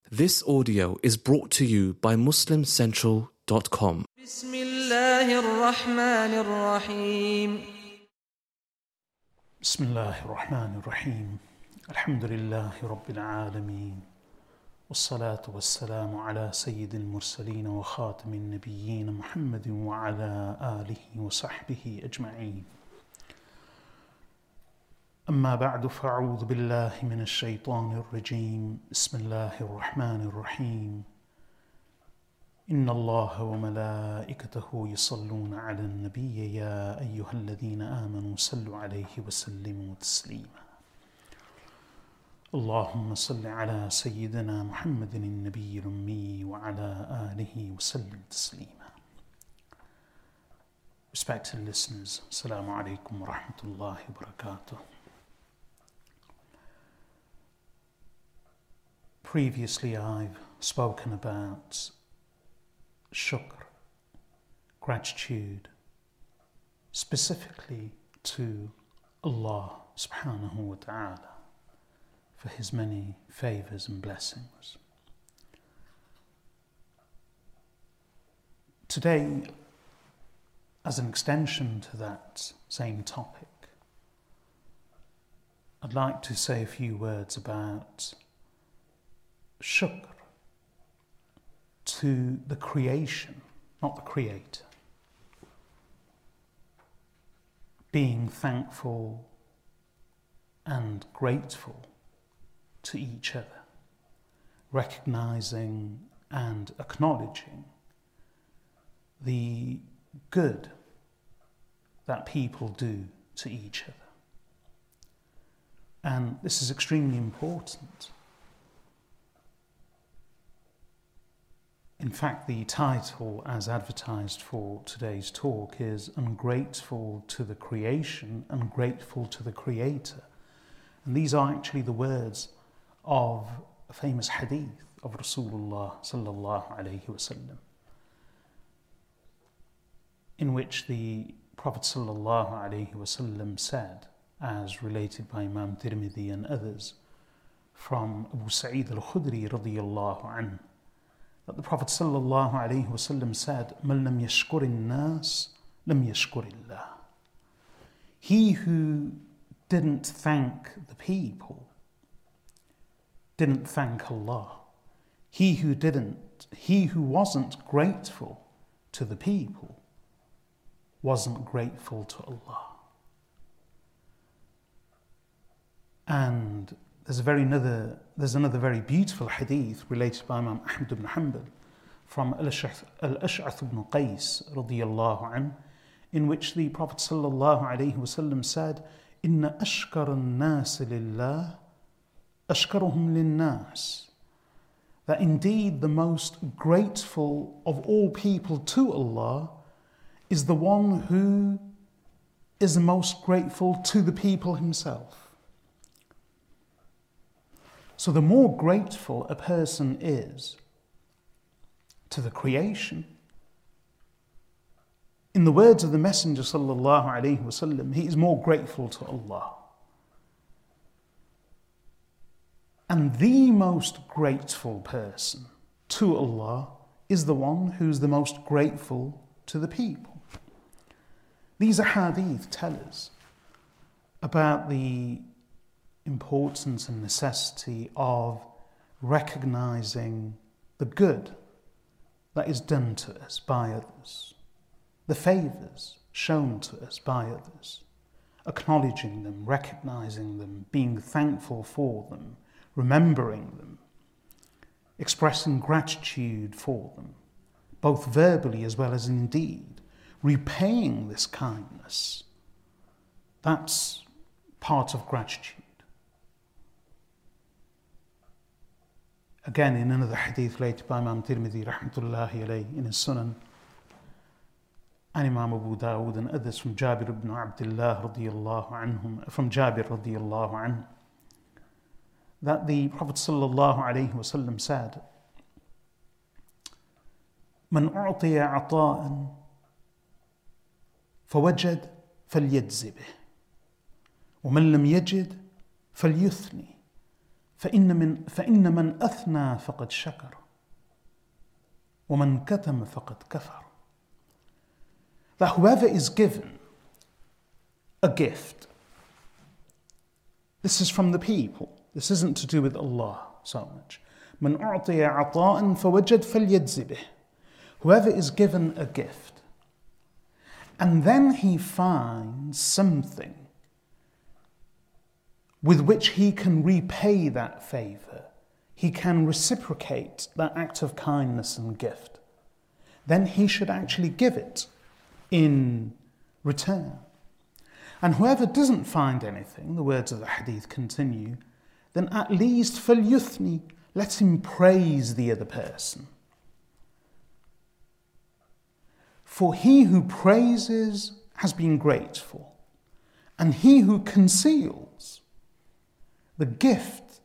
This audio is brought to you by MuslimCentral.com. بسم الله الرحمن الرحيم بسم الله الرحمن الرحيم الحمد لله رب العالمين والصلاة والسلام على سيد المرسلين وخاتم النبيين محمد وعلى آله وصحبه أجمعين أما بعد فأعوذ بالله من الشيطان الرجيم بسم الله الرحمن الرحيم إن الله وملائكته يصلون على النبي يا أيها الذين آمنوا صلوا عليه وسلموا تسليما اللهم صل على سيدنا محمد النبي الأمي وعلى آله وسلم تسليما. Respected listeners, Assalamu alaikum wa rahmatullahi wa barakatuh. Previously I've spoken about shukr, gratitude, specifically to Allah subhanahu wa ta'ala for His many favours and blessings. Today, as an extension to that same topic, I'd like to say a few words about shukr to the creation, not the creator. Being thankful and grateful to each other, recognizing and acknowledging the good that people do to each other. And this is extremely important. In fact, the title as advertised for today's talk is Ungrateful to the Creation, Ungrateful to the Creator. And these are actually the words of a famous hadith of Rasulullah sallallahu alayhi wasallam, in which the Prophet sallallahu alayhi wasallam said, as related by Imam Tirmidhi and others, from Abu Sa'id al-Khudri radiyallahu anhu, that the Prophet sallallahu alayhi wasallam said, "Man lam yashkur an-nas, lam yashkur Allah." He who didn't thank the people didn't thank Allah. He who wasn't grateful to the people wasn't grateful to Allah. And there's another very beautiful hadith related by Imam Ahmad ibn Hanbal from Al-Ash'ath ibn Qais radiyallahu anhu, in which the Prophet sallallahu alayhi wasallam said, "Inna ashkara an-nas lillah, ashkaruhum lin-nas." That indeed the most grateful of all people to Allah is the one who is the most grateful to the people himself. So the more grateful a person is to the creation, in the words of the Messenger sallallahu alaihi wasallam, he is more grateful to Allah. And the most grateful person to Allah is the one who's the most grateful to the people. These ahadith tell us about the importance and necessity of recognizing the good that is done to us by others, the favors shown to us by others, acknowledging them, recognizing them, being thankful for them, remembering them, expressing gratitude for them, both verbally as well as in deed, repaying this kindness. That's part of gratitude. Again, in another hadith related by Imam Tirmidhi rahmatullahi alayhi in his Sunan, and Imam Abu Dawud and others from Jabir ibn Abdullah radiyallahu anhum, from Jabir radiyallahu anhu, that the Prophet sallallahu alayhi wasallam said, "Man u'tiya 'ata'an فوجد فليجزي به ومن لم يجد فليثني فإن من أثنى فقد شكر ومن كتم فقد كفر. That whoever is given a gift, this is from the people, this isn't to do with Allah so much. من أعطي عطاء فوجد فليجز به. Whoever is given a gift and then he finds something with which he can repay that favour, he can reciprocate that act of kindness and gift, then he should actually give it in return. And whoever doesn't find anything, the words of the hadith continue, then at least فَلْيُثْنِي, let him praise the other person. For he who praises has been grateful, and he who conceals the gift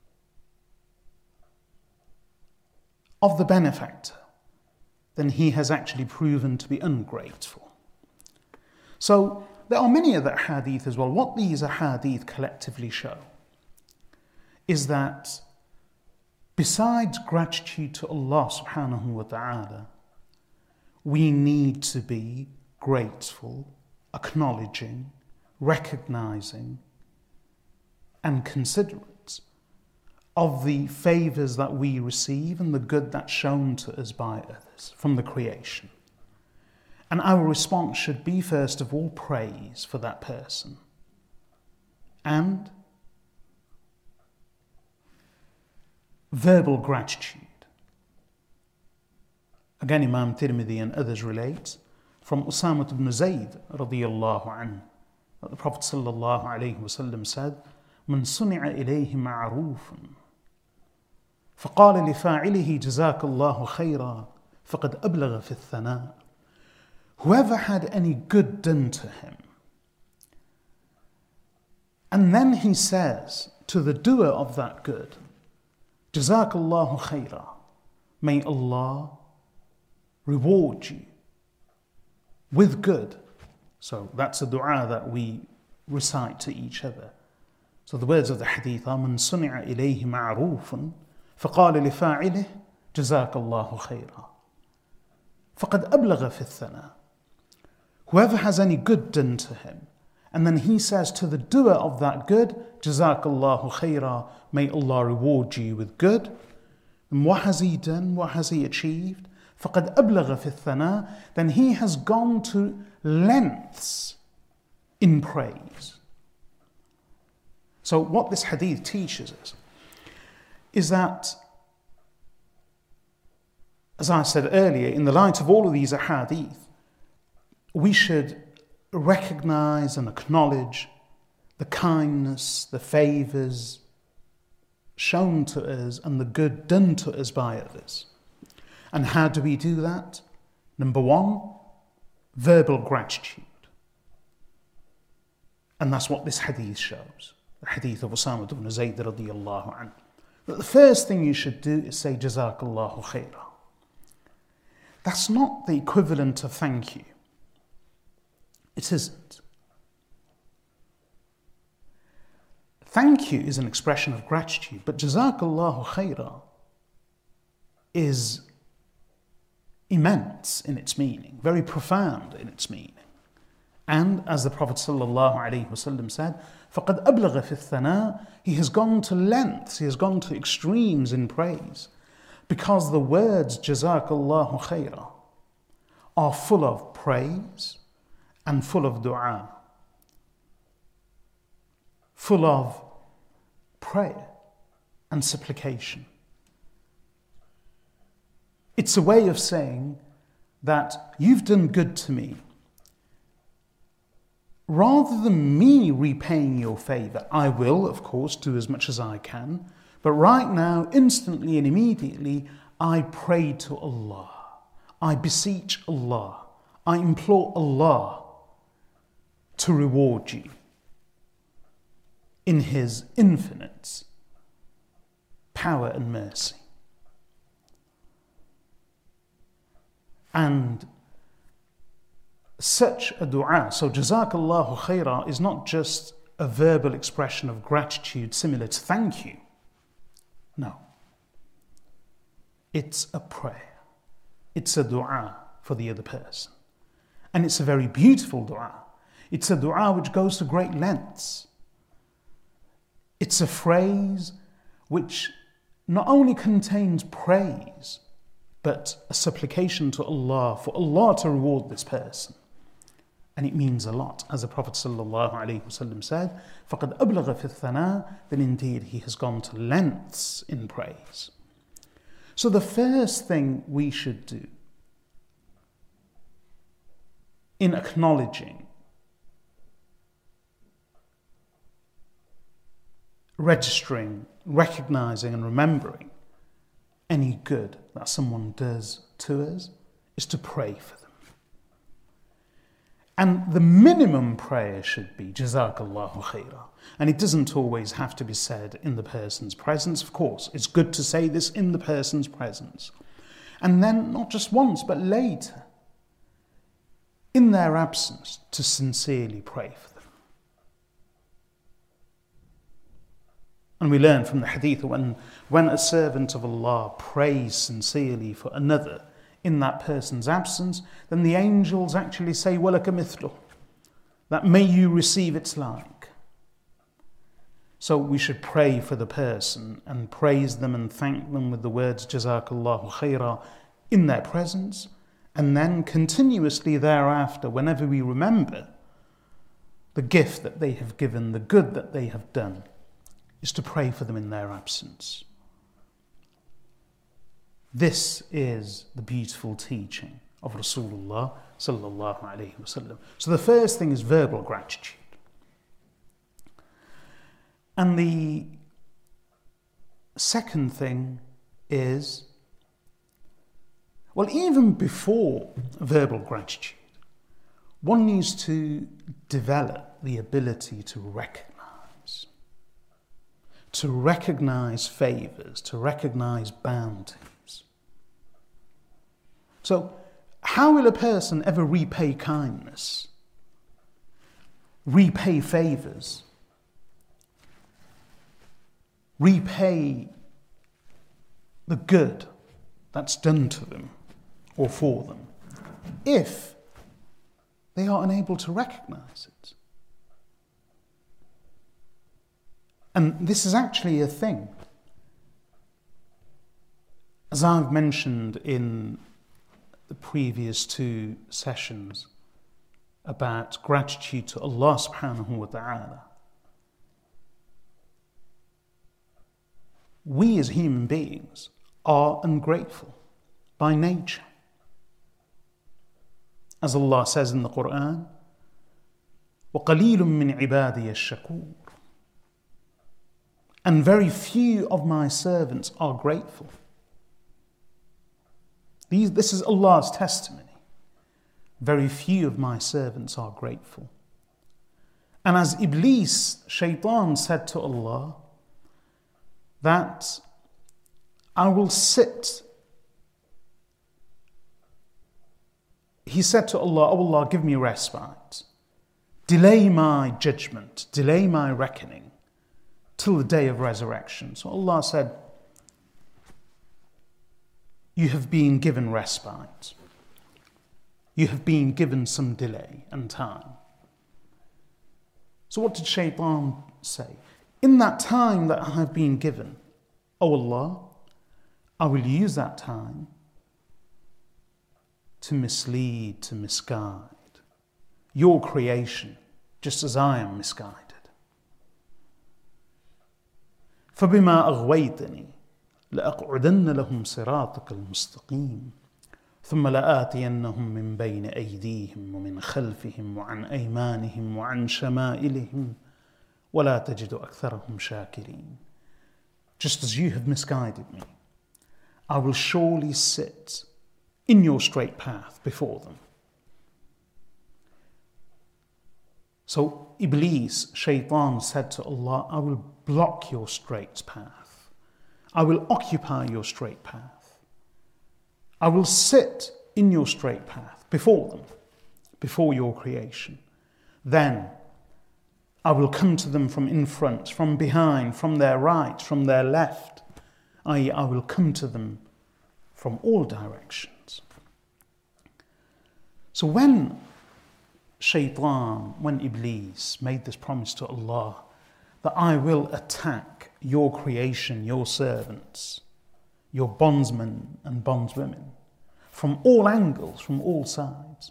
of the benefactor, then he has actually proven to be ungrateful. So there are many other hadith as well. What these hadith collectively show is that besides gratitude to Allah subhanahu wa ta'ala, we need to be grateful, acknowledging, recognizing, and considerate of the favours that we receive and the good that's shown to us by others from the creation. And our response should be, first of all, praise for that person. And verbal gratitude. Again, Imam Tirmidhi and others relate from Usama ibn Zayd radiyallahu anhu that the Prophet sallallahu alayhi wasallam said, من صنع إليه معروف فقال لفاعله جزاك الله خيرا فقد أبلغ في الثناء. Whoever had any good done to him, and then he says to the doer of that good, جزاك الله خيرا, may Allah reward you with good. So that's a dua that we recite to each other. So the words of the hadith are من صنع إليه معروف فقال لفاعله جزاك الله خيرا فقد أبلغ في الثناء. Whoever has any good done to him, and then he says to the doer of that good, جزاك الله خيرا, may Allah reward you with good. And what has he done? What has he achieved? فقد أبلغ في الثناء, then he has gone to lengths in praise. So what this hadith teaches us is that, as I said earlier, in the light of all of these hadith, we should recognize and acknowledge the kindness, the favours shown to us and the good done to us by others. And how do we do that? Number one, verbal gratitude. And that's what this hadith shows. The hadith of Usama ibn Zayd radiyallahu anhu. That the first thing you should do is say, Jazakallahu khaira. That's not the equivalent of thank you. It isn't. Thank you is an expression of gratitude, but Jazakallahu khaira is immense in its meaning, very profound in its meaning. And as the Prophet ﷺ said, فَقَدْ أَبْلَغَ فِي الثَّنَاءِ, he has gone to lengths, he has gone to extremes in praise, because the words Jazakallahu khaira are full of praise and full of dua, full of prayer and supplication. It's a way of saying that you've done good to me. Rather than me repaying your favour, I will, of course, do as much as I can, but right now, instantly and immediately, I pray to Allah. I beseech Allah. I implore Allah to reward you in His infinite power and mercy. And such a dua, so Jazakallahu khaira, is not just a verbal expression of gratitude similar to thank you. No. It's a prayer. It's a dua for the other person. And it's a very beautiful dua. It's a dua which goes to great lengths. It's a phrase which not only contains praise, but a supplication to Allah for Allah to reward this person. And it means a lot. As the Prophet ﷺ said, فَقَدْ أَبْلَغَ فِي الثَّنَاءِ, then indeed he has gone to lengths in praise. So the first thing we should do in acknowledging, registering, recognizing and remembering any good that someone does to us is to pray for them. And the minimum prayer should be Jazakallahu khairah. And it doesn't always have to be said in the person's presence. Of course, it's good to say this in the person's presence. And then not just once, but later, in their absence, to sincerely pray for them. And we learn from the hadith when a servant of Allah prays sincerely for another in that person's absence, then the angels actually say, وَلَكَ مِثْلُهُ, that may you receive its like. So we should pray for the person and praise them and thank them with the words Jazakallahu khairah in their presence, and then continuously thereafter, whenever we remember the gift that they have given, the good that they have done, is to pray for them in their absence. This is the beautiful teaching of Rasulullah sallallahu alaihi wasallam. So the first thing is verbal gratitude. And the second thing is, well, even before verbal gratitude, one needs to develop the ability to recognize favors, to recognize bounties. So, how will a person ever repay kindness, repay favors, repay the good that's done to them or for them, if they are unable to recognize it? And this is actually a thing. As I've mentioned in the previous two sessions about gratitude to Allah subhanahu wa ta'ala, we as human beings are ungrateful by nature. As Allah says in the Quran, وَقَلِيلٌ مِّنْ عِبَادِيَ الشَّكُورِ, and very few of my servants are grateful. This is Allah's testimony. Very few of my servants are grateful. And as Iblis, Shaitan, said to Allah, that I will sit. He said to Allah, "Oh Allah, give me respite. Delay my judgment, delay my reckoning till the day of resurrection." So Allah said, you have been given respite. You have been given some delay and time. So what did Shaitan say? In that time that I have been given, O Allah, I will use that time to mislead, to misguide your creation, just as I am misguided. فَبِمَا أَغْوَيْتَنِي لَأَقْعُدَنَّ لَهُمْ صِرَاطَكَ الْمُسْتَقِيمِ ثُمَّ لَآتِيَنَّهُمْ مِنْ بَيْنِ أَيْدِيهِمْ وَمِنْ خَلْفِهِمْ وَعَنْ أَيْمَانِهِمْ وَعَنْ شَمَائِلِهِمْ وَلَا تَجِدُ أَكْثَرَهُمْ شَاكِرِينَ. Just as you have misguided me, I will surely sit in your straight path before them. So Iblis, Shaitan, said to Allah, I will block your straight path. I will occupy your straight path. I will sit in your straight path before them, before your creation. Then I will come to them from in front, from behind, from their right, from their left, i.e. I will come to them from all directions. So when Shaitan, when Iblis made this promise to Allah that I will attack your creation, your servants, your bondsmen and bondswomen, from all angles, from all sides.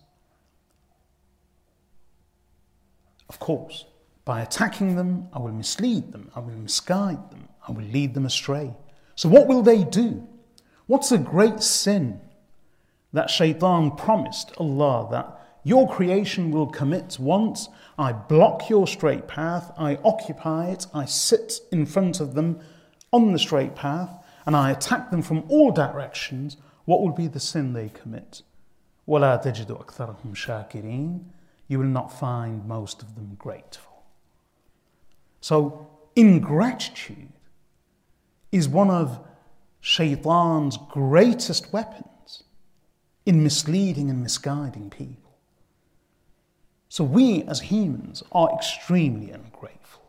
Of course, by attacking them, I will mislead them, I will misguide them, I will lead them astray. So what will they do? What's a great sin that Shaitan promised Allah that your creation will commit once I block your straight path, I occupy it, I sit in front of them on the straight path, and I attack them from all directions? What will be the sin they commit? وَلَا تَجِدُ أَكْثَرَهُمْ شَاكِرِينَ. You will not find most of them grateful. So ingratitude is one of Shaitan's greatest weapons in misleading and misguiding people. So we as humans are extremely ungrateful.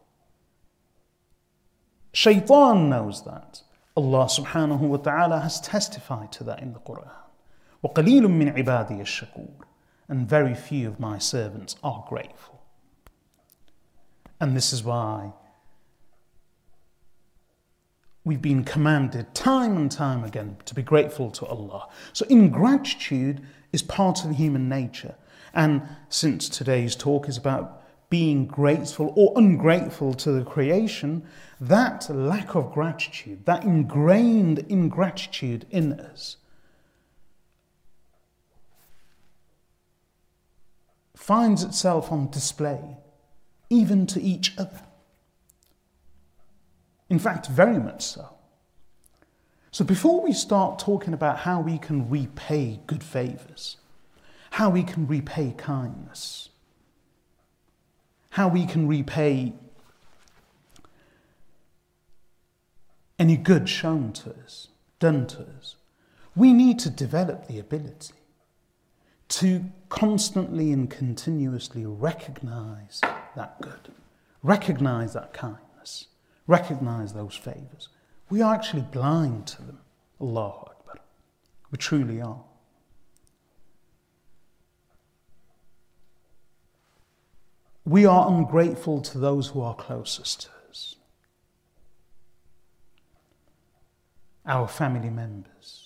Shaitan knows that. Allah subhanahu wa ta'ala has testified to that in the Quran. وَقَلِيلٌ مِّنْ عِبَادِيَ الشَّكُورِ. And very few of my servants are grateful. And this is why we've been commanded time and time again to be grateful to Allah. So ingratitude is part of human nature. And since today's talk is about being grateful or ungrateful to the creation, that lack of gratitude, that ingrained ingratitude in us, finds itself on display even to each other. In fact, very much so. So before we start talking about how we can repay good favours, how we can repay kindness, how we can repay any good shown to us, done to us, we need to develop the ability to constantly and continuously recognise that good, recognise that kindness, recognise those favours. We are actually blind to them. Allahu Akbar. We truly are. We are ungrateful to those who are closest to us. Our family members,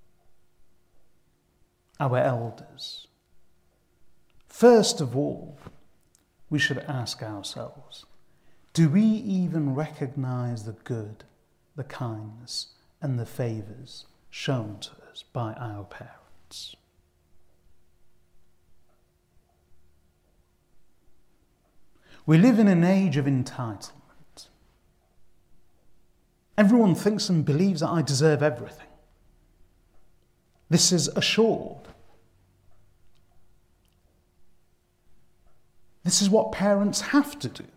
our elders. First of all, we should ask ourselves, do we even recognise the good, the kindness and the favours shown to us by our parents? We live in an age of entitlement. Everyone thinks and believes that I deserve everything. This is assured. This is what parents have to do.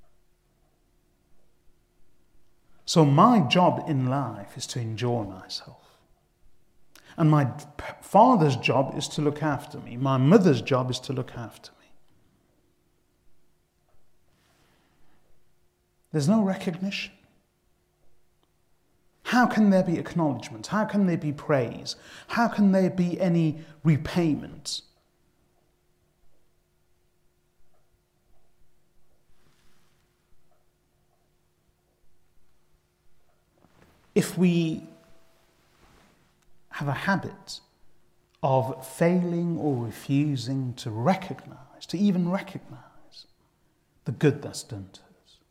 So my job in life is to enjoy myself. And my father's job is to look after me. My mother's job is to look after me. There's no recognition. How can there be acknowledgement? How can there be praise? How can there be any repayment? If we have a habit of failing or refusing to recognize, to even recognize the good that's done to us.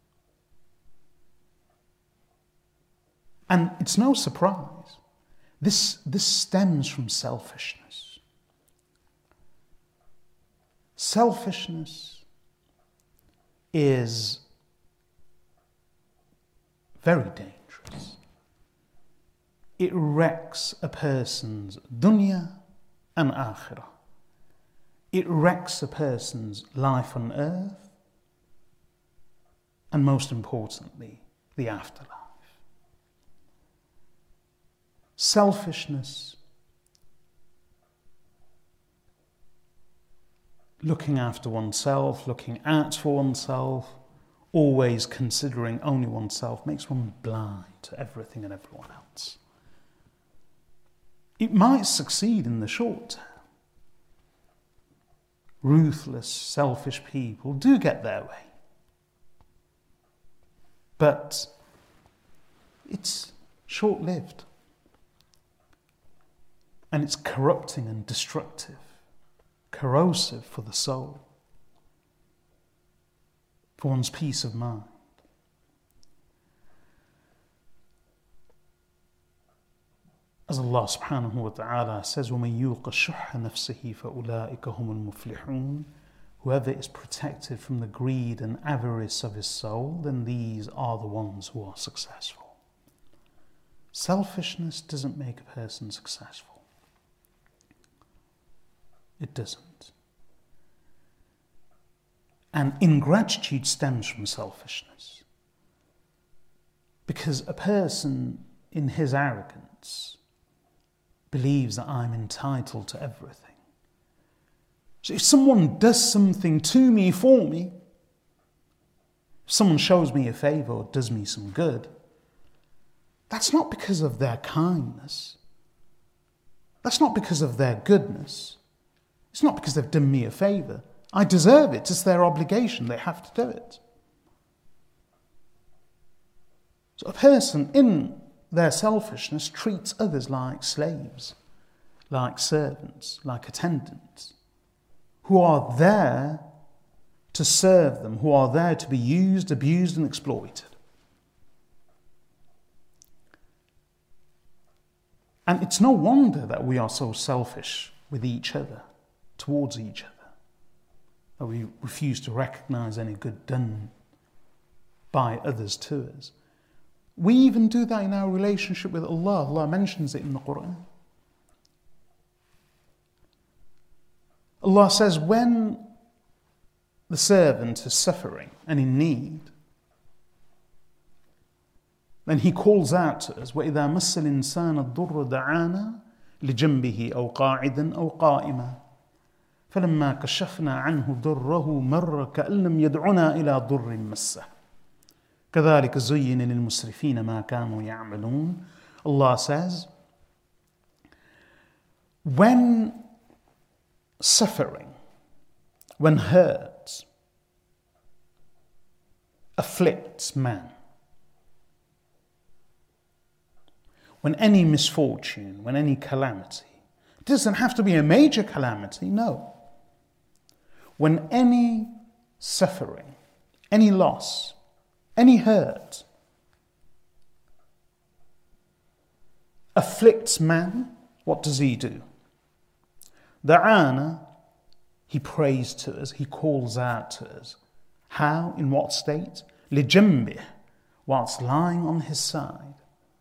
And it's no surprise. This stems from selfishness. Selfishness is very dangerous. It wrecks a person's dunya and akhirah. It wrecks a person's life on earth, and most importantly, the afterlife. Selfishness, looking after oneself, looking out for oneself, always considering only oneself, makes one blind. to everything and everyone else. It might succeed in the short term. Ruthless, selfish people do get their way. But it's short-lived. And it's corrupting and destructive, corrosive for the soul, for one's peace of mind. As Allah subhanahu wa ta'ala says, وَمَن يُوقَ شُحَّ نَفْسِهِ فَأُولَٰئِكَ هُمُ الْمُفْلِحُونَ. Whoever is protected from the greed and avarice of his soul, then these are the ones who are successful. Selfishness doesn't make a person successful. It doesn't. And ingratitude stems from selfishness. Because a person in his arrogance believes that I'm entitled to everything. So if someone does something to me for me, if someone shows me a favour or does me some good, that's not because of their kindness. That's not because of their goodness. It's not because they've done me a favour. I deserve it. It's their obligation. They have to do it. So a person in their selfishness treats others like slaves, like servants, like attendants, who are there to serve them, who are there to be used, abused, and exploited. And it's no wonder that we are so selfish with each other, towards each other, that we refuse to recognize any good done by others to us. We even do that in our relationship with Allah. Allah mentions it in the Quran. Allah says, when the servant is suffering and in need, then he calls out to us, وَإِذَا مَسَّ الْإِنسَانَ الضُّرُّ دَعَانَا لِجَنْبِهِ أَوْ قَاعِدًا أَوْ قَائِمًا فَلَمَّا كَشَفْنَا عَنْهُ ضُرَّهُ مَرَّ كَأَن لَّمْ يَدْعُنَا إِلَى ضُرٍّ مَسَّهُ كَذَلِكَ زُيِّنَ لِلْمُسْرِفِينَ مَا كَانُوا يَعْمَلُونَ. Allah says, when suffering, when hurt afflicts man, when any misfortune, when any calamity, it doesn't have to be a major calamity, no. When any suffering, any loss, any hurt afflicts man, what does he do? Da'ana, he prays to us, he calls out to us. How? In what state? Lijambih, whilst lying on his side.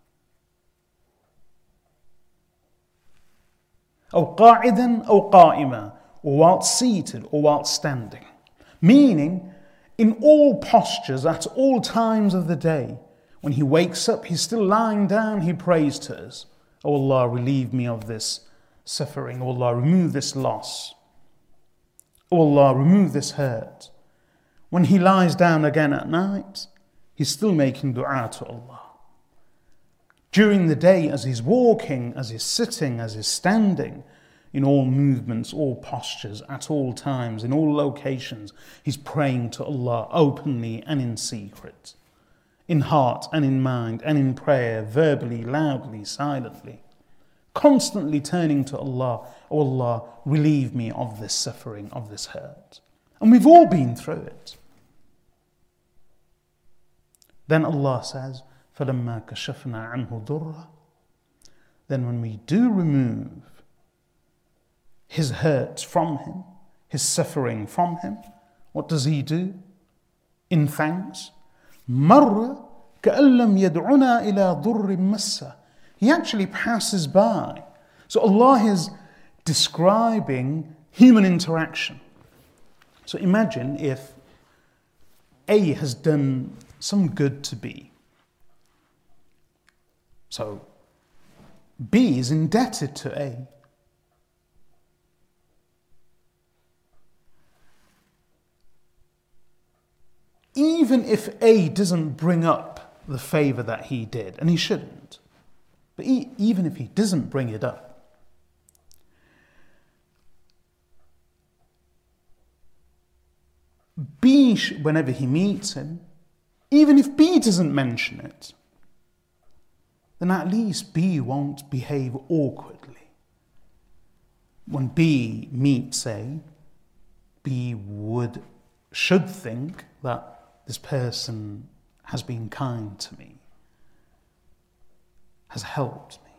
أو قاعدا أو قائما, or whilst seated or whilst standing. Meaning, in all postures, at all times of the day, when he wakes up, he's still lying down, he prays to us. Oh Allah, relieve me of this suffering. Oh Allah, remove this loss. Oh Allah, remove this hurt. When he lies down again at night, he's still making dua to Allah. During the day, as he's walking, as he's sitting, as he's standing, in all movements, all postures, at all times, in all locations, he's praying to Allah openly and in secret, in heart and in mind and in prayer, verbally, loudly, silently, constantly turning to Allah. Oh Allah, relieve me of this suffering, of this hurt. And we've all been through it. Then Allah says, فَلَمَّا كَشَفْنَا عَنْهُ ضُرَّهُ. Then when we do remove his hurt from him, his suffering from him, what does he do? In thanks, مَرَّ كَأَن لَّمْ يَدْعُنَا إِلَى ضُرٍّ مَسَّهُ. He actually passes by. So Allah is describing human interaction. So imagine if A has done some good to B. So B is indebted to A. Even if A doesn't bring up the favour that he did, and he shouldn't. But even if he doesn't bring it up, B, whenever he meets him, even if B doesn't mention it, then at least B won't behave awkwardly. When B meets A, B should think that this person has been kind to me, has helped me.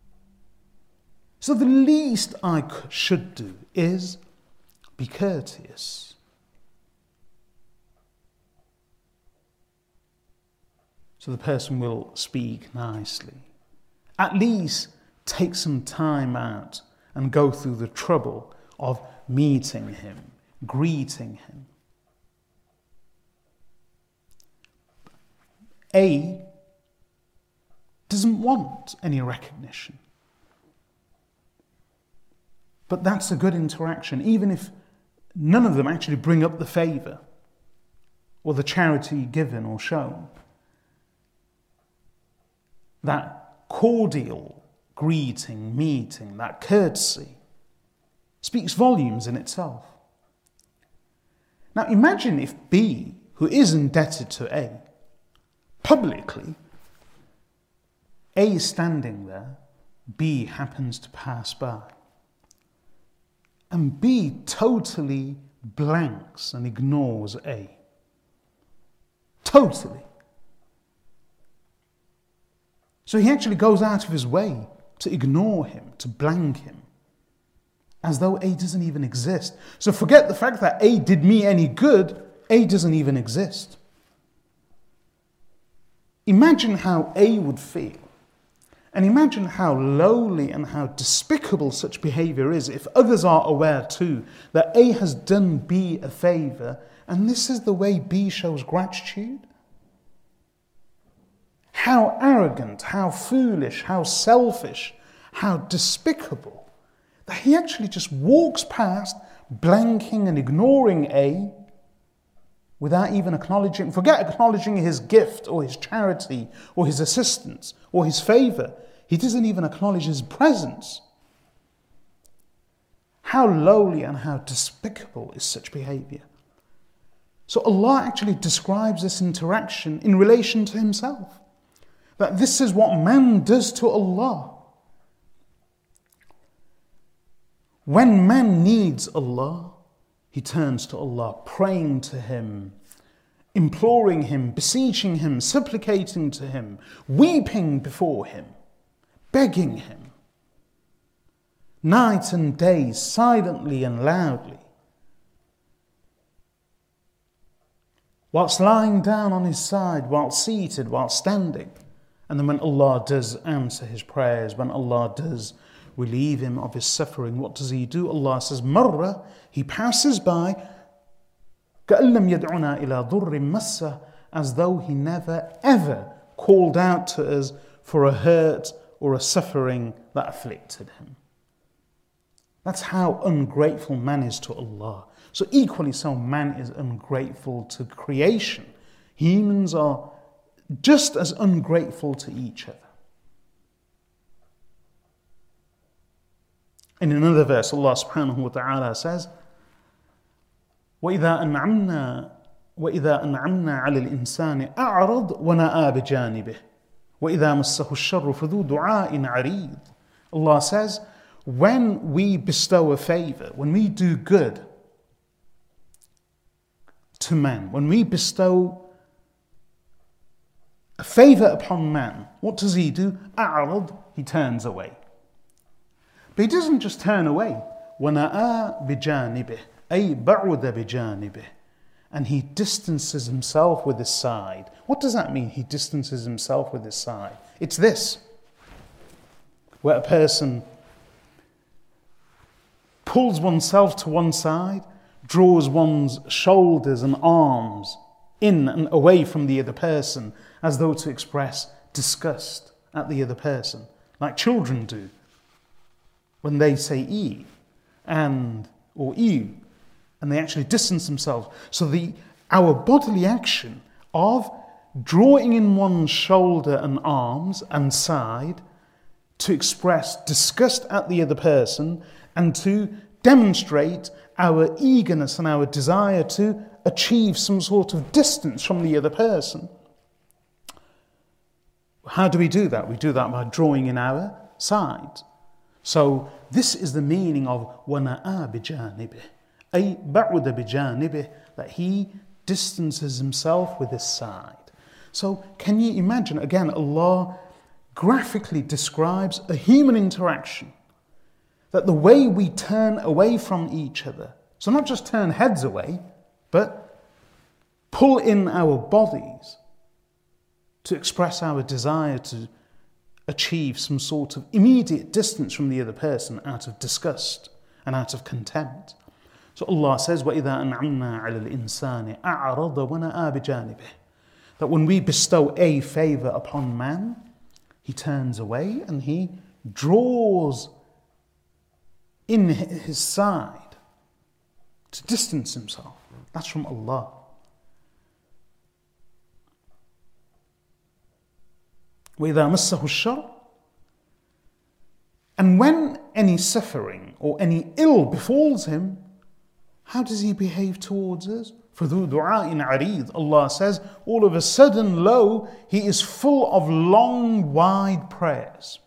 So the least I should do is be courteous. So the person will speak nicely. At least take some time out and go through the trouble of meeting him, greeting him. A doesn't want any recognition. But that's a good interaction, even if none of them actually bring up the favour or the charity given or shown. That cordial greeting, meeting, that courtesy speaks volumes in itself. Now imagine if B, who is indebted to A, publicly, A is standing there, B happens to pass by, and B totally blanks and ignores A. Totally. So he actually goes out of his way to ignore him, to blank him, as though A doesn't even exist. So forget the fact that A did me any good, A doesn't even exist. Imagine how A would feel, and imagine how lowly and how despicable such behaviour is if others are aware too that A has done B a favour, and this is the way B shows gratitude. How arrogant, how foolish, how selfish, how despicable that he actually just walks past, blanking and ignoring A without even acknowledging, forget acknowledging his gift or his charity or his assistance or his favour. He doesn't even acknowledge his presence. How lowly and how despicable is such behaviour? So Allah actually describes this interaction in relation to himself. That this is what man does to Allah. When man needs Allah, he turns to Allah, praying to Him, imploring Him, beseeching Him, supplicating to Him, weeping before Him, begging Him, night and day, silently and loudly. Whilst lying down on his side, whilst seated, whilst standing. And then when Allah does answer his prayers, when Allah does relieve him of his suffering, what does he do? Allah says, Marra, he passes by, كَأَن لَّمْ يَدْعُنَا إِلَى ضُرٍّ مَسَّهُ, as though he never ever called out to us for a hurt or a suffering that afflicted him. That's how ungrateful man is to Allah. So equally so, man is ungrateful to creation. Humans are just as ungrateful to each other. In another verse, Allah subhanahu wa ta'ala says, وَإِذَا أَنْعَمْنَا عَلَى الْإِنسَانِ أَعْرَضْ وَنَأَى بِجَانِبِهِ وَإِذَا مَسَّهُ الشَّرُّ فَذُو دُعَاءٍ عَرِيضٍ. Allah says, when we bestow a favour, when we do good to man, when we bestow a favour upon man, what does he do? أَعْرَضْ, he turns away. But he doesn't just turn away. وَنَأَى بِجَانِبِهِ أي بَعُدَ بِجَانِبِهِ, and he distances himself with his side. What does that mean? He distances himself with his side. It's this, where a person pulls oneself to one side, draws one's shoulders and arms in and away from the other person, as though to express disgust at the other person, like children do when they say "e" or "ew," and they actually distance themselves. So our bodily action of drawing in one's shoulder and arms and side to express disgust at the other person and to demonstrate our eagerness and our desire to achieve some sort of distance from the other person. How do we do that? We do that by drawing in our side. So this is the meaning of وَنَآ بِجَانِبِهِ أي بَعُدَ بِجَانِبِهِ, that he distances himself with his side. So can you imagine, again, Allah graphically describes a human interaction, that the way we turn away from each other, so not just turn heads away, but pull in our bodies to express our desire to achieve some sort of immediate distance from the other person out of disgust and out of contempt. So Allah says, وَإِذَا أَنْعَمْنَا عَلَى الْإِنسَانِ أَعْرَضَ وَنَآ بِجَانِبِهِ, that when we bestow a favour upon man, he turns away and he draws in his side to distance himself. That's from Allah. وَإِذَا مَسَّهُ الشَّرُّ, and when any suffering or any ill befalls him, how does he behave towards us? فَذُو دُعَاءٍ عَرِيضٍ, Allah says, all of a sudden, lo, he is full of long, wide prayers.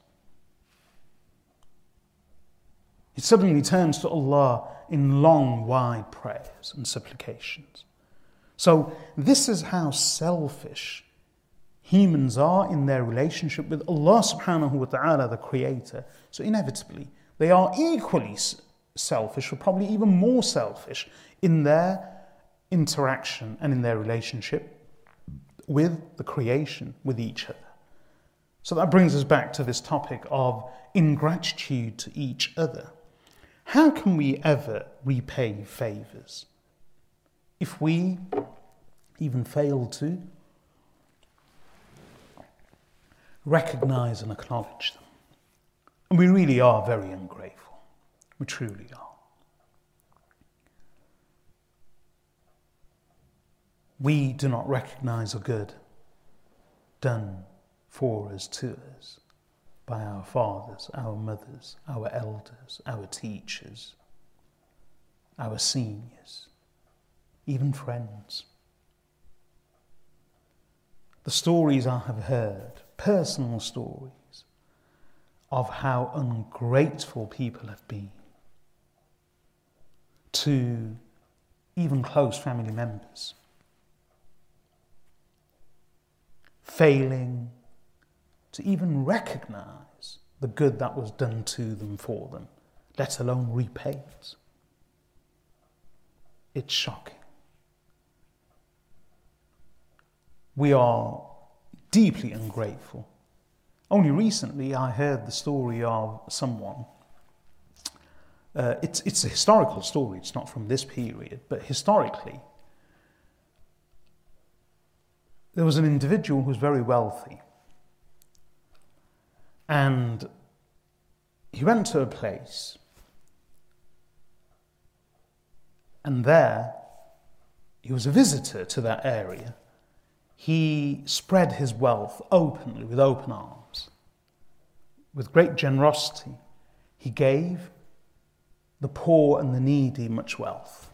He suddenly turns to Allah in long, wide prayers and supplications. So this is how selfish humans are in their relationship with Allah subhanahu wa ta'ala, the Creator. So inevitably, they are equally selfish, or probably even more selfish, in their interaction and in their relationship with the creation, with each other. So that brings us back to this topic of ingratitude to each other. How can we ever repay favours if we even fail to recognise and acknowledge them? And we really are very ungrateful. We truly are. We do not recognise a good done for us, to us, by our fathers, our mothers, our elders, our teachers, our seniors, even friends. The stories I have heard, personal stories, of how ungrateful people have been to even close family members, failing to even recognise the good that was done to them, for them, let alone repay it. It's shocking. We are deeply ungrateful. Only recently I heard the story of someone. It's a historical story, it's not from this period, but historically, there was an individual who was very wealthy, and he went to a place, and there he was a visitor to that area. He spread his wealth openly, with open arms. With great generosity, he gave the poor and the needy much wealth.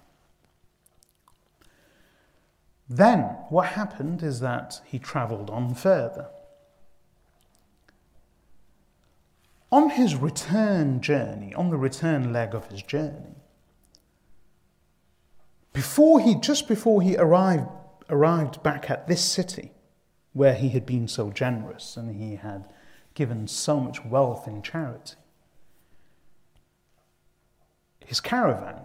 Then what happened is that he travelled on further. On his return journey, on the return leg of his journey, just before he arrived back at this city where he had been so generous and he had given so much wealth in charity, his caravan,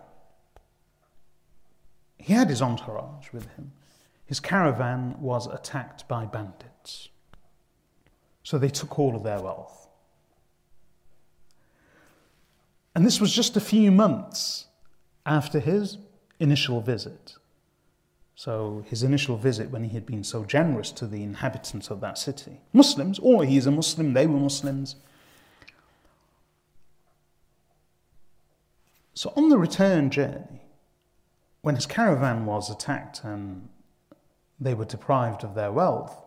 he had his entourage with him. His caravan was attacked by bandits. So they took all of their wealth. And this was just a few months after his initial visit. So his initial visit, when he had been so generous to the inhabitants of that city, Muslims, or he's a Muslim, they were Muslims. So on the return journey, when his caravan was attacked and they were deprived of their wealth,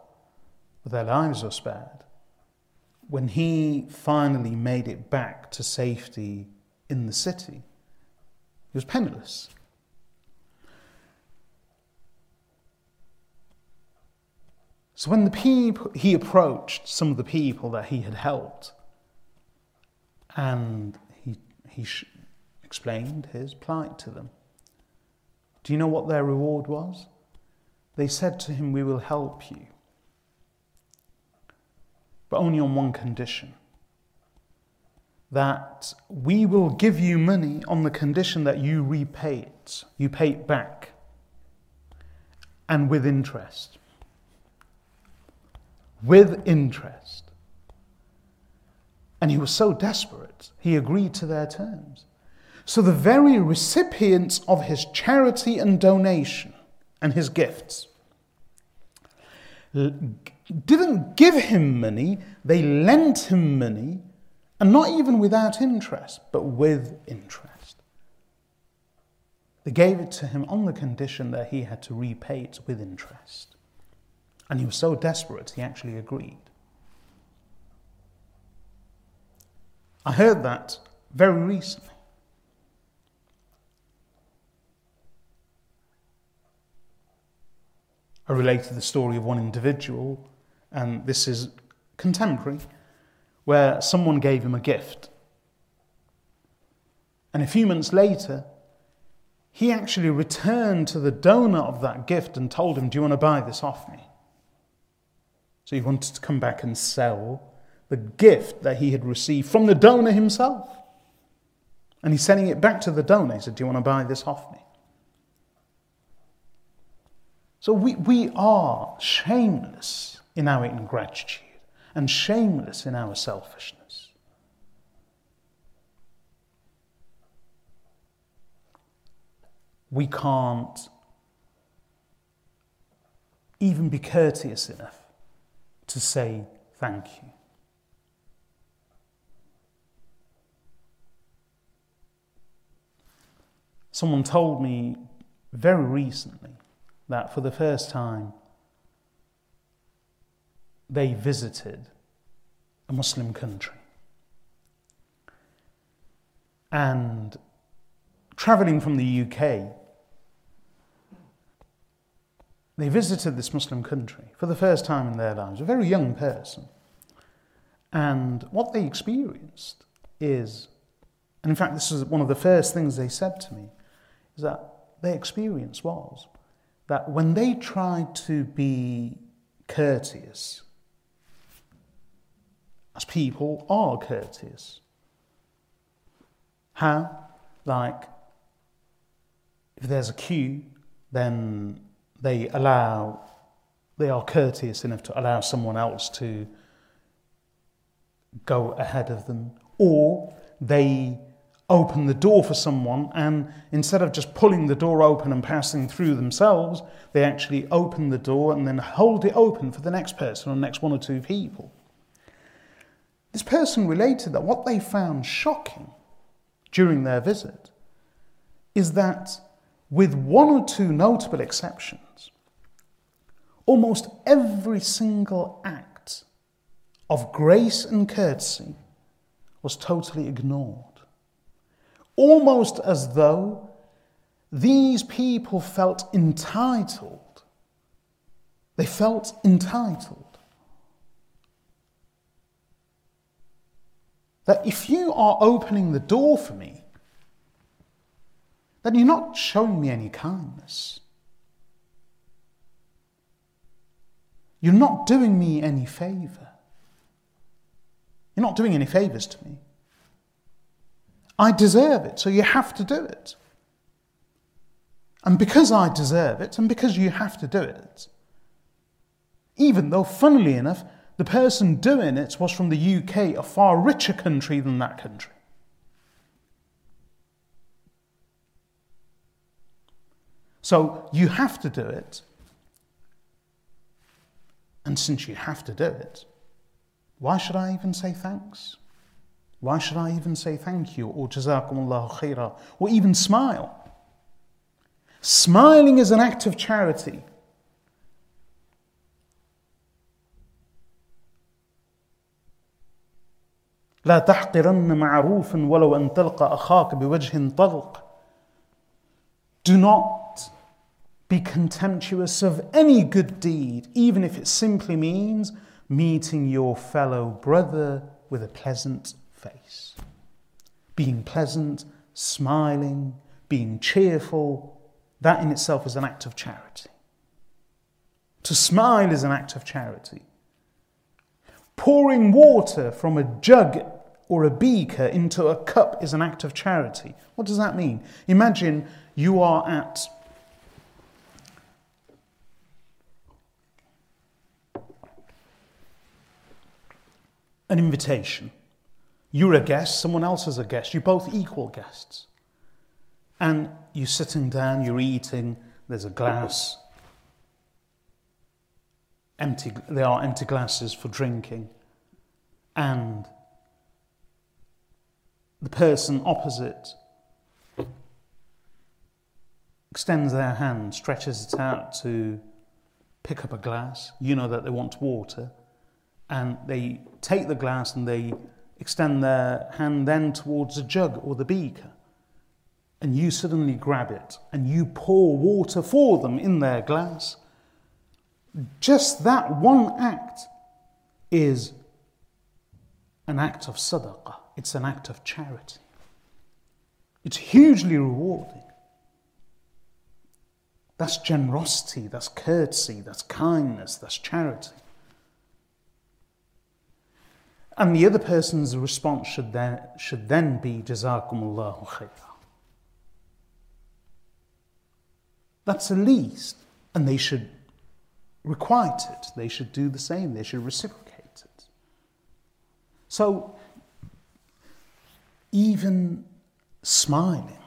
but their lives were spared. When he finally made it back to safety in the city, he was penniless. So when he approached some of the people that he had helped, and he explained his plight to them, do you know what their reward was? They said to him, "We will help you, but only on one condition, that we will give you money on the condition that you repay it back, and with interest." With interest. And he was so desperate, he agreed to their terms. So the very recipients of his charity and donation and his gifts didn't give him money, they lent him money, and not even without interest, but with interest. They gave it to him on the condition that he had to repay it with interest. And he was so desperate, he actually agreed. I heard that very recently. I related the story of one individual, and this is contemporary, where someone gave him a gift. And a few months later, he actually returned to the donor of that gift and told him, "Do you want to buy this off me?" So he wanted to come back and sell the gift that he had received from the donor himself. And he's sending it back to the donor. He said, "Do you want to buy this off me?" So we are shameless in our ingratitude and shameless in our selfishness. We can't even be courteous enough to say thank you. Someone told me very recently that for the first time they visited a Muslim country. And travelling from the UK, they visited this Muslim country for the first time in their lives, a very young person. And what they experienced is, and in fact this is one of the first things they said to me, is that their experience was that when they tried to be courteous, as people are courteous, how? Like, if there's a queue, then they are courteous enough to allow someone else to go ahead of them, or they open the door for someone, and instead of just pulling the door open and passing through themselves, they actually open the door and then hold it open for the next person or the next one or two people. This person related that what they found shocking during their visit is that, with one or two notable exceptions, almost every single act of grace and courtesy was totally ignored. Almost as though these people felt entitled. They felt entitled. That if you are opening the door for me, then you're not showing me any kindness. You're not doing me any favour. You're not doing any favours to me. I deserve it, so you have to do it. And because I deserve it, and because you have to do it, even though, funnily enough, the person doing it was from the UK, a far richer country than that country. So you have to do it. And since you have to do it, why should I even say thanks? Why should I even say thank you, or jazakumullahu khaira, or even smile? Smiling is an act of charity. لا تحقرن معروفا ولو أن تلقى أخاك بوجه طلق. Do not be contemptuous of any good deed, even if it simply means meeting your fellow brother with a pleasant face. Being pleasant, smiling, being cheerful, that in itself is an act of charity. To smile is an act of charity. Pouring water from a jug or a beaker into a cup is an act of charity. What does that mean? Imagine you are at an invitation. You're a guest, someone else is a guest. You're both equal guests. And you're sitting down, you're eating, there's a glass. There are empty glasses for drinking. And the person opposite extends their hand, stretches it out to pick up a glass. You know that they want water. And they take the glass and they extend their hand then towards the jug or the beaker. And you suddenly grab it and you pour water for them in their glass. Just that one act is an act of sadaqah. It's an act of charity. It's hugely rewarding. That's generosity, that's courtesy, that's kindness, that's charity. And the other person's response should then be Jazakumullahu khaira. That's the least. And they should requite it. They should do the same. They should reciprocate it. So, even smiling,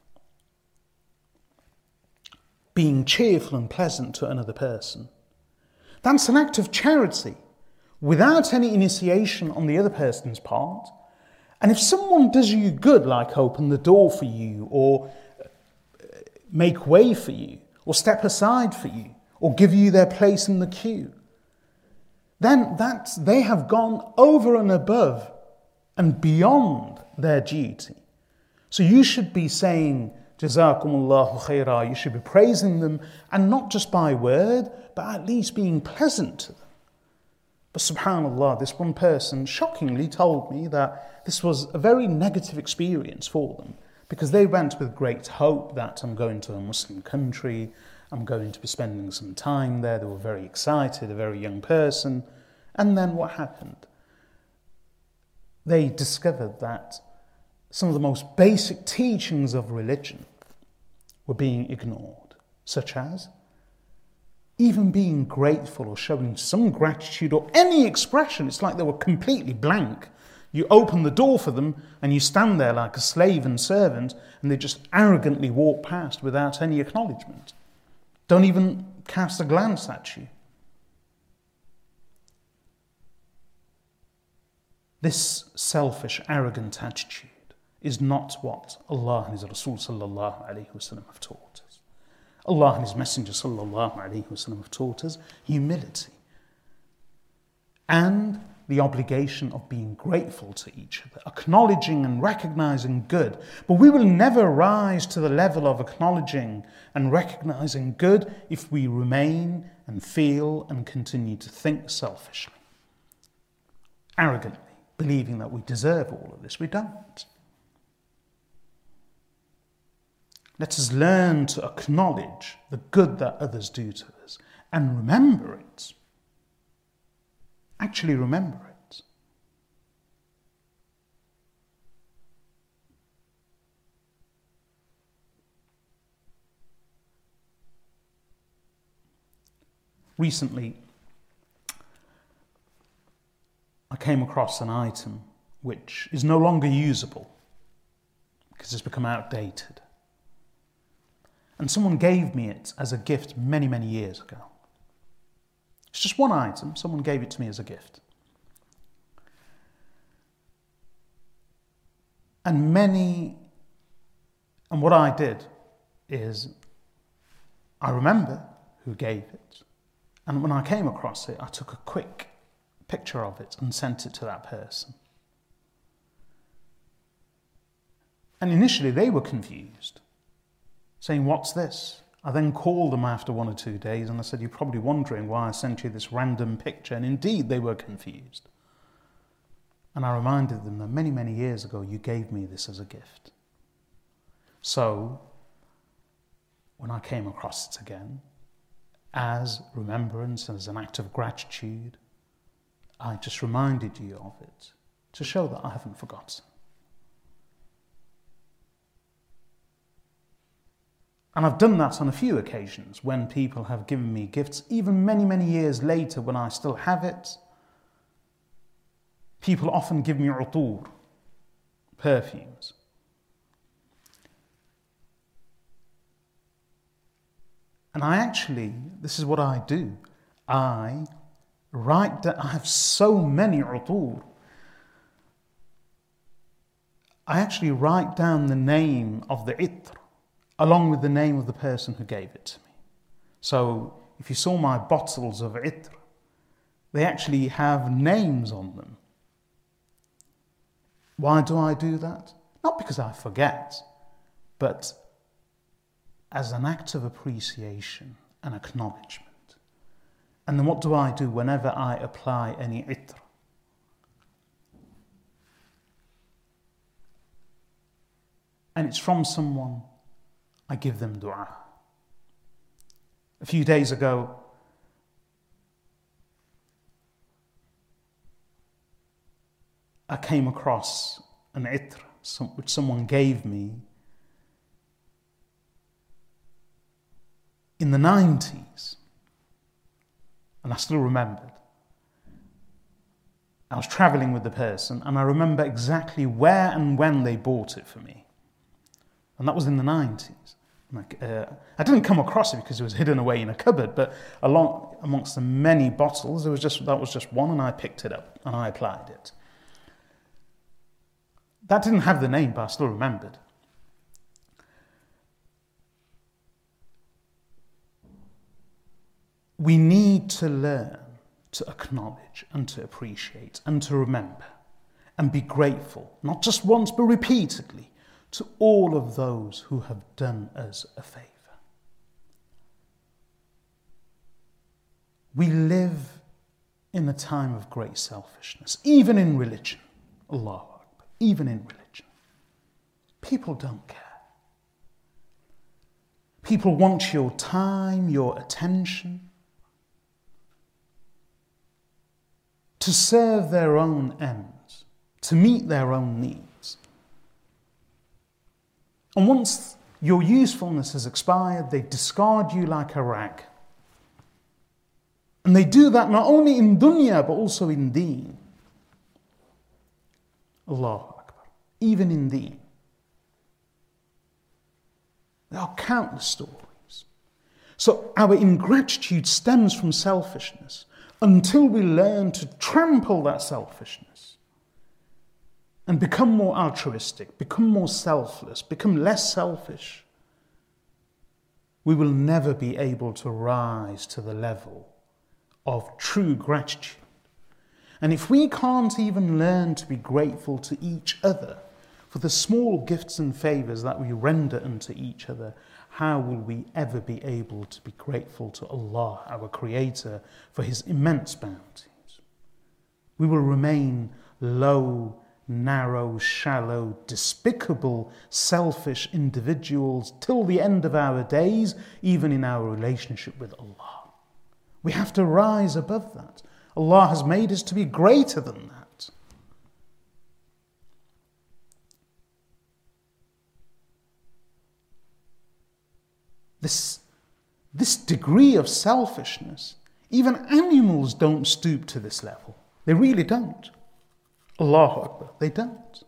being cheerful and pleasant to another person, that's an act of charity without any initiation on the other person's part. And if someone does you good, like open the door for you, or make way for you, or step aside for you, or give you their place in the queue, then they have gone over and above and beyond their duty. So you should be saying, Jazakumullahu khaira, you should be praising them, and not just by word, but at least being pleasant to them. But subhanAllah, this one person shockingly told me that this was a very negative experience for them, because they went with great hope that I'm going to a Muslim country, I'm going to be spending some time there. They were very excited, a very young person. And then what happened? They discovered that some of the most basic teachings of religion were being ignored, such as even being grateful or showing some gratitude or any expression. It's like they were completely blank. You open the door for them and you stand there like a slave and servant, and they just arrogantly walk past without any acknowledgement. Don't even cast a glance at you. This selfish, arrogant attitude is not what Allah and His Rasul sallallahu alaihi wasallam have taught us. Allah and His Messenger sallallahu alaihi wasallam have taught us humility and the obligation of being grateful to each other, acknowledging and recognizing good. But we will never rise to the level of acknowledging and recognizing good if we remain and feel and continue to think selfishly, arrogantly, believing that we deserve all of this. We don't. Let us learn to acknowledge the good that others do to us and remember it. Actually remember it. Recently, I came across an item which is no longer usable because it's become outdated. And someone gave me it as a gift many, many years ago. It's just one item. Someone gave it to me as a gift. And what I did is, I remember who gave it. And when I came across it, I took a quick picture of it and sent it to that person. And initially they were confused, saying, "What's this?" I then called them after 1 or 2 days and I said, "You're probably wondering why I sent you this random picture." And indeed they were confused. And I reminded them that many, many years ago you gave me this as a gift. So when I came across it again, as remembrance, as an act of gratitude, I just reminded you of it to show that I haven't forgotten. And I've done that on a few occasions when people have given me gifts, even many, many years later when I still have it. People often give me utur, perfumes. And this is what I do. I have so many utur. I actually write down the name of the itr along with the name of the person who gave it to me. So if you saw my bottles of itr, they actually have names on them. Why do I do that? Not because I forget, but as an act of appreciation and acknowledgement. And then what do I do whenever I apply any itr? And it's from someone, I give them dua. A few days ago, I came across an itr which someone gave me in the 90s. And I still remembered. I was traveling with the person and I remember exactly where and when they bought it for me. And that was in the 90s. I didn't come across it because it was hidden away in a cupboard, but amongst the many bottles, that was just one, and I picked it up and I applied it. That didn't have the name, but I still remembered. We need to learn to acknowledge and to appreciate and to remember and be grateful, not just once, but repeatedly, to all of those who have done us a favour. We live in a time of great selfishness, even in religion. Allahu Akbar, even in religion. People don't care. People want your time, your attention, to serve their own ends, to meet their own needs. And once your usefulness has expired, they discard you like a rag. And they do that not only in dunya, but also in deen. Allahu Akbar. Even in deen. There are countless stories. So our ingratitude stems from selfishness until we learn to trample that selfishness and become more altruistic, become more selfless, become less selfish. We will never be able to rise to the level of true gratitude. And if we can't even learn to be grateful to each other for the small gifts and favours that we render unto each other, how will we ever be able to be grateful to Allah, our Creator, for His immense bounties? We will remain low, narrow, shallow, despicable, selfish individuals till the end of our days, even in our relationship with Allah. We have to rise above that. Allah has made us to be greater than that. This degree of selfishness, even animals don't stoop to this level. They really don't. Allahu Akbar, they don't.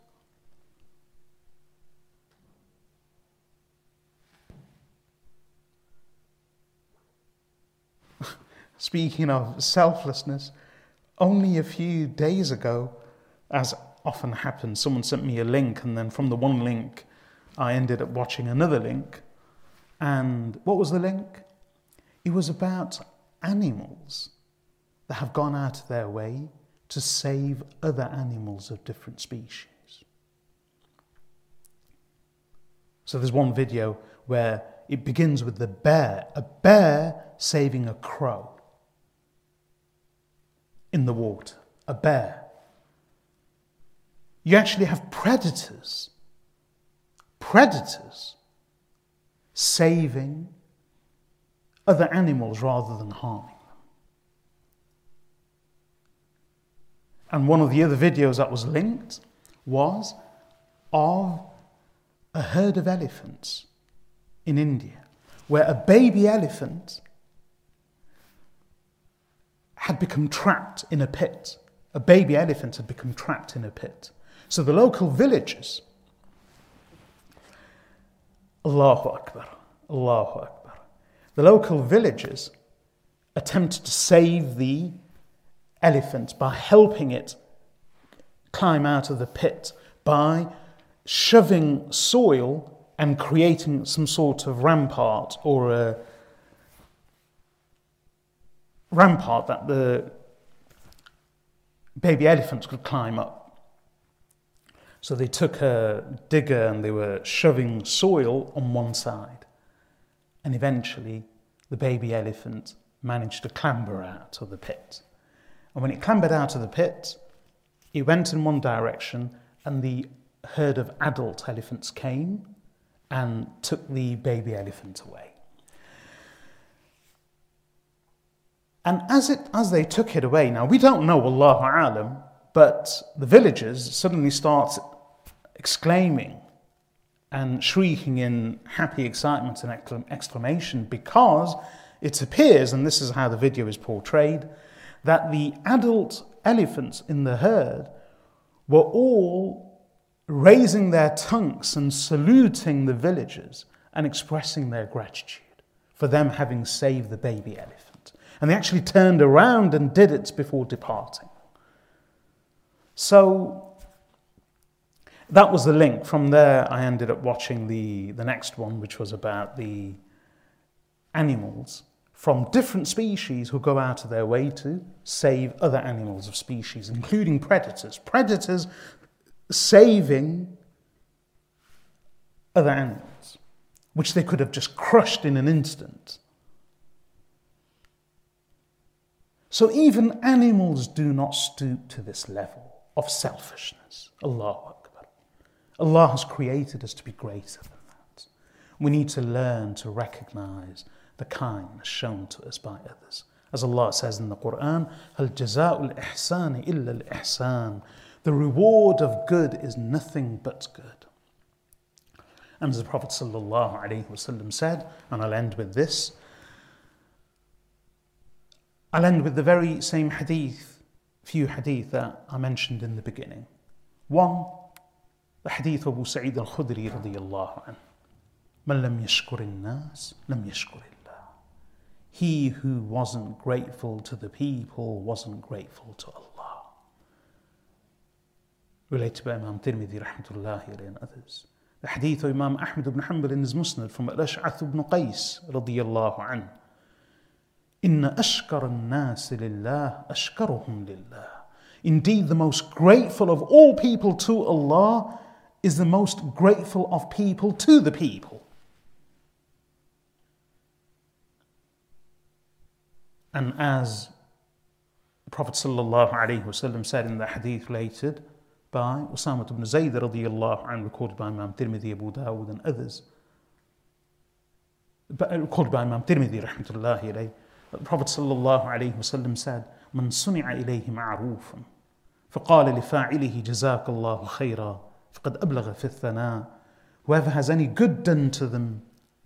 Speaking of selflessness, only a few days ago, as often happens, someone sent me a link, and then from the one link, I ended up watching another link. And what was the link? It was about animals that have gone out of their way to save other animals of different species. So there's one video where it begins with a bear saving a crow in the water, a bear. You actually have predators saving other animals rather than harming them. And one of the other videos that was linked was of a herd of elephants in India, where a baby elephant had become trapped in a pit. A baby elephant had become trapped in a pit. So the local villagers, Allahu Akbar, Allahu Akbar. The local villagers attempted to save the elephant by helping it climb out of the pit, by shoving soil and creating some sort of rampart or a rampart that the baby elephants could climb up. So they took a digger and they were shoving soil on one side. And eventually the baby elephant managed to clamber out of the pit. And when it clambered out of the pit, it went in one direction and the herd of adult elephants came and took the baby elephant away. And as they took it away, now we don't know, Allahu Alam, but the villagers suddenly start exclaiming and shrieking in happy excitement and exclamation, because it appears, and this is how the video is portrayed, that the adult elephants in the herd were all raising their tongues and saluting the villagers and expressing their gratitude for them having saved the baby elephant. And they actually turned around and did it before departing. So that was the link. From there, I ended up watching the next one, which was about the animals from different species who go out of their way to save other animals of species, including predators. Predators saving other animals, which they could have just crushed in an instant. So even animals do not stoop to this level of selfishness. Allahu Akbar. Allah has created us to be greater than that. We need to learn to recognize the kindness shown to us by others. As Allah says in the Quran, هَلْ جَزَاءُ الْإِحْسَانِ إِلَّا الْإِحْسَانِ. The reward of good is nothing but good. And as the Prophet ﷺ said, and I'll end with this, I'll end with the very same few hadith that I mentioned in the beginning. One, the hadith of Abu Sa'id al-Khudri radiyallahu anhu. مَنْ لَمْ يَشْكُرِ النَّاسِ لَمْ يَشْكُرِ اللَّهِ. He who wasn't grateful to the people wasn't grateful to Allah. Related by Imam Tirmidhi rahmatullahi alayhi and others. The hadith of Imam Ahmad ibn Hanbal in his Musnad from Al-Ash'ath ibn Qais radiyallahu anhu. إِنَّ أَشْكَرَ النَّاسِ لِلَّهِ أَشْكَرُهُمْ لِلَّهِ. Indeed, the most grateful of all people to Allah is the most grateful of people to the people. And as the Prophet ﷺ said in the hadith related by Usama ibn Zayd radiyallahu anhu, recorded by Imam Tirmidhi, Abu Dawud and others, recorded by Imam Tirmidhi rahmatullahi alayhi, the Prophet ﷺ said, مَنْ صُنِعَ إِلَيْهِ مَعْرُوفًا فَقَالَ لِفَاعِلِهِ جَزَاكَ اللَّهُ خَيْرًا فَقَدْ أَبْلَغَ فِي الثَّنَاءِ. Whoever has any good done to them,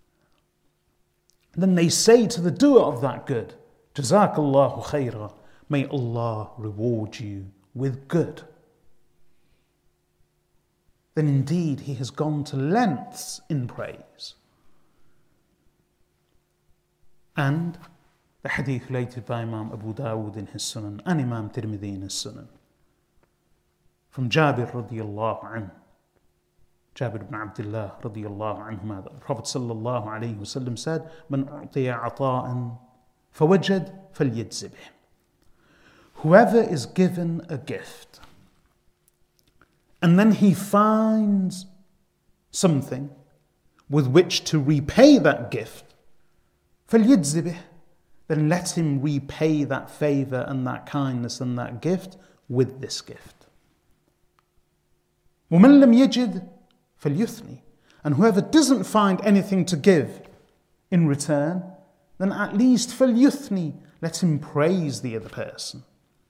then they say to the doer of that good, جَزَاكَ اللَّهُ خَيْرًا. May Allah reward you with good. Then indeed he has gone to lengths in praise. And the hadith related by Imam Abu Dawud in his Sunan and Imam Tirmidhi in his Sunan, from Jabir radiyallahu anhu, Jabir ibn Abdullah radiyallahu anhuma, that the Prophet sallallahu alayhi wasallam said, "Man u'tiya ata'an fawajad falyajzi bih." Whoever is given a gift and then he finds something with which to repay that gift, فَلْيَجْزِ بِهِ, then let him repay that favour and that kindness and that gift with this gift. وَمَنْ لَمْ يَجِدْ فَلْيُثْنِي, and whoever doesn't find anything to give in return, then at least فَلْيُثْنِي, let him praise the other person.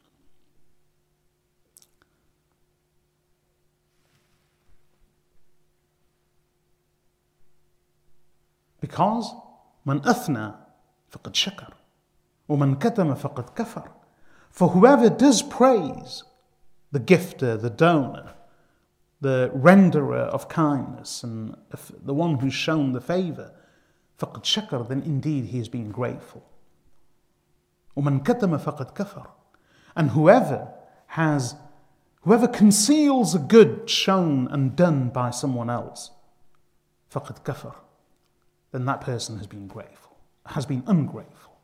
Because man athna faqad shakar, wa man katama faqad kafar. For whoever does praise the gifter, the donor, the renderer of kindness, and the one who's shown the favour, faqad shakar, then indeed he has been grateful. Wa man katama faqad kafar. And whoever conceals a good shown and done by someone else, faqad kafar, then that person has been ungrateful.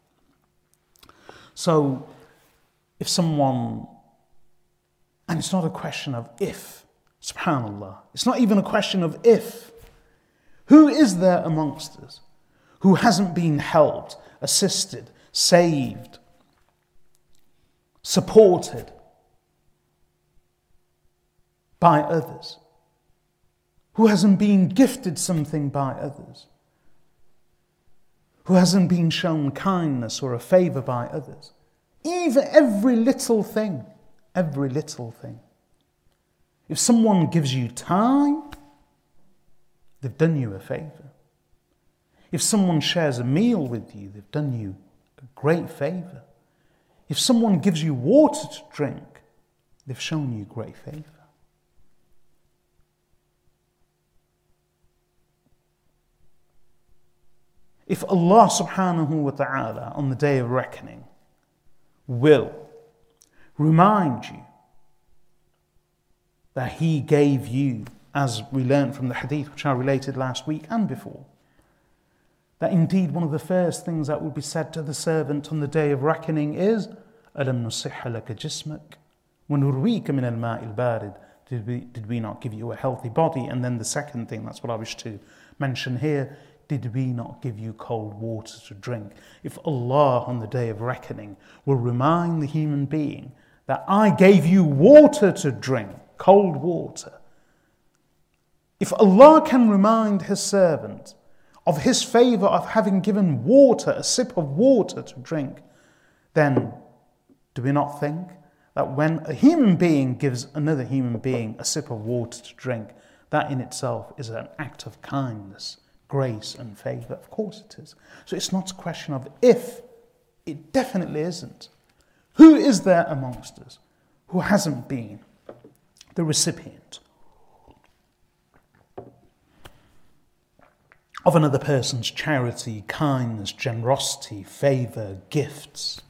So, if someone, and it's not a question of if, subhanallah, it's not even a question of if. Who is there amongst us who hasn't been helped, assisted, saved, supported by others? Who hasn't been gifted something by others? Who hasn't been shown kindness or a favour by others? Even every little thing. If someone gives you time, they've done you a favour. If someone shares a meal with you, they've done you a great favour. If someone gives you water to drink, they've shown you great favour. If Allah subhanahu wa ta'ala on the day of reckoning will remind you that He gave you, as we learned from the hadith which I related last week and before, that indeed one of the first things that will be said to the servant on the day of reckoning is أَلَمْ نُصِحَّ لَكَ جِسْمَكَ وَنُرْوِيكَ مِنَ الْمَاءِ الْبَارِدِ. Did we not give you a healthy body? And then the second thing, that's what I wish to mention here, did we not give you cold water to drink? If Allah on the day of reckoning will remind the human being that I gave you water to drink, cold water. If Allah can remind His servant of His favour of having given water, a sip of water to drink, then do we not think that when a human being gives another human being a sip of water to drink, that in itself is an act of kindness, grace and favour? Of course it is. So it's not a question of if, it definitely isn't. Who is there amongst us who hasn't been the recipient of another person's charity, kindness, generosity, favour, gifts,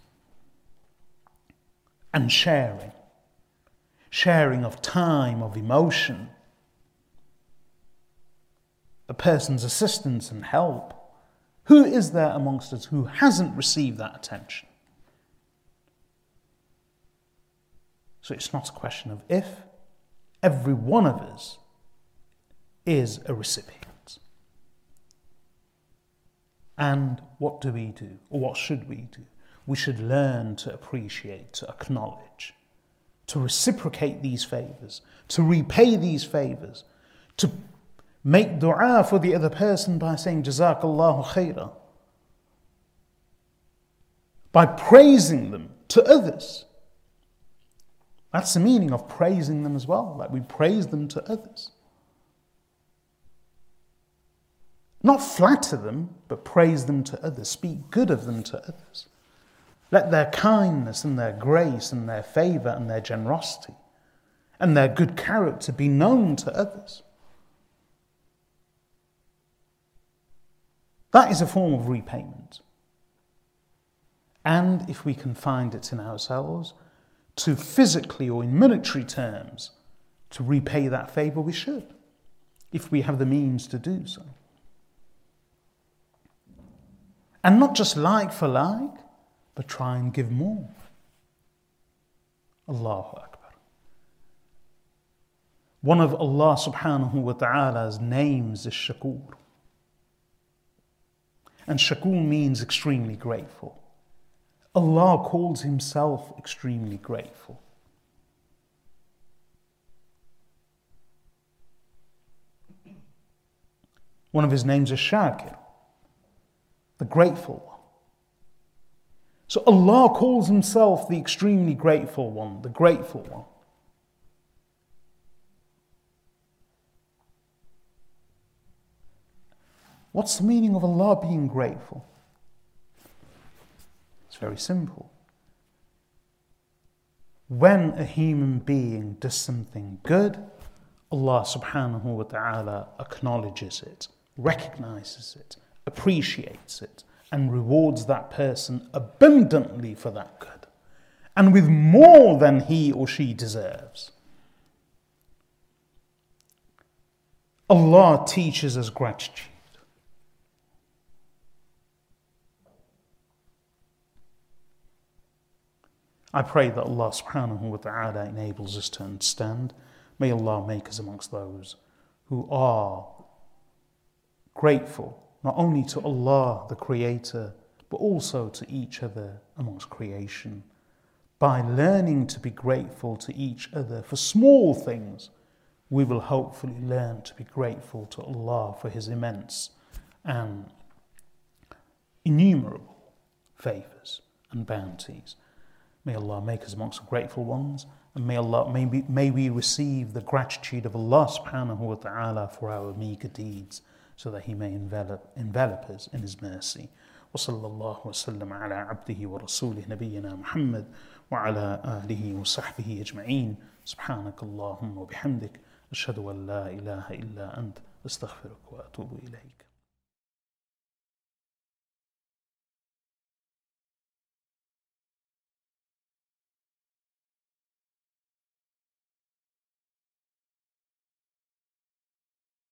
and sharing of time, of emotion, a person's assistance and help? Who is there amongst us who hasn't received that attention? So it's not a question of if. Every one of us is a recipient. And what do we do? Or what should we do? We should learn to appreciate, to acknowledge, to reciprocate these favours, to repay these favours, to make dua for the other person by saying Jazakallahu khairah, by praising them to others. That's the meaning of praising them as well, that we praise them to others. Not flatter them, but praise them to others, speak good of them to others. Let their kindness and their grace and their favour and their generosity and their good character be known to others. That is a form of repayment. And if we can find it in ourselves, to physically or in monetary terms, to repay that favour, we should, if we have the means to do so. And not just like for like, but try and give more. Allahu Akbar. One of Allah subhanahu wa ta'ala's names is Shakur. And shakur means extremely grateful. Allah calls himself extremely grateful. One of his names is Shakir, the grateful one. So Allah calls himself the extremely grateful one, the grateful one. What's the meaning of Allah being grateful? It's very simple. When a human being does something good, Allah subhanahu wa ta'ala acknowledges it, recognizes it, appreciates it, and rewards that person abundantly for that good, and with more than he or she deserves. Allah teaches us gratitude. I pray that Allah subhanahu wa ta'ala enables us to understand. May Allah make us amongst those who are grateful, not only to Allah, the Creator, but also to each other amongst creation. By learning to be grateful to each other for small things, we will hopefully learn to be grateful to Allah for His immense and innumerable favours and bounties. May Allah make us amongst the grateful ones, and may we receive the gratitude of Allah subhanahu wa ta'ala for our meager deeds, so that He may envelop us in His mercy. وصلى الله وسلم على عبده ورسوله نبينا محمد وعلى آله وصحبه أجمعين. سبحانك اللهم وبحمدك أشهد أن لا إله إلا أنت أستغفرك وأتوب إليك.